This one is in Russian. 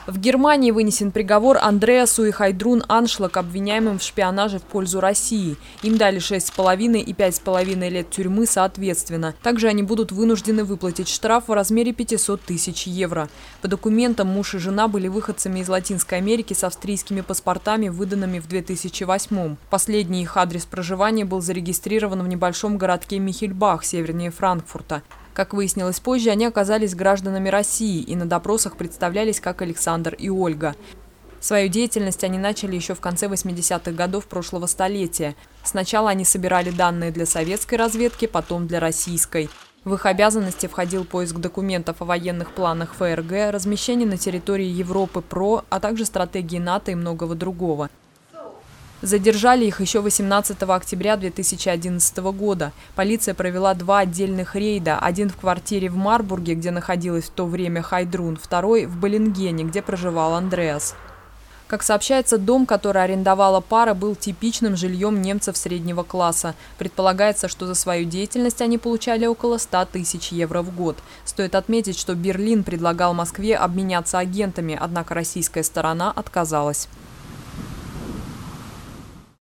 В Германии вынесен приговор Андреасу и Хайдрун Аншлаг, обвиняемым в шпионаже в пользу России. Им дали 6,5 и 5,5 лет тюрьмы соответственно. Также они будут вынуждены выплатить штраф в размере 500 тысяч евро. По документам муж и жена были выходцами из Латинской Америки с австрийскими паспортами, выданными в 2008-м. Последний их адрес проживания был зарегистрирован в небольшом городке Михельбах, севернее Франкфурта. Как выяснилось позже, они оказались гражданами России и на допросах представлялись как Александр и Ольга. Свою деятельность они начали еще в конце 80-х годов прошлого столетия. Сначала они собирали данные для советской разведки, потом для российской. В их обязанности входил поиск документов о военных планах ФРГ, размещение на территории Европы ПРО, а также стратегии НАТО и многого другого. Задержали их еще 18 октября 2011 года. Полиция провела 2 отдельных рейда. Один в квартире в Марбурге, где находилась в то время Хайдрун, второй в Баллингене, где проживал Андреас. Как сообщается, дом, который арендовала пара, был типичным жильем немцев среднего класса. Предполагается, что за свою деятельность они получали около 100 тысяч евро в год. Стоит отметить, что Берлин предлагал Москве обменяться агентами, однако российская сторона отказалась.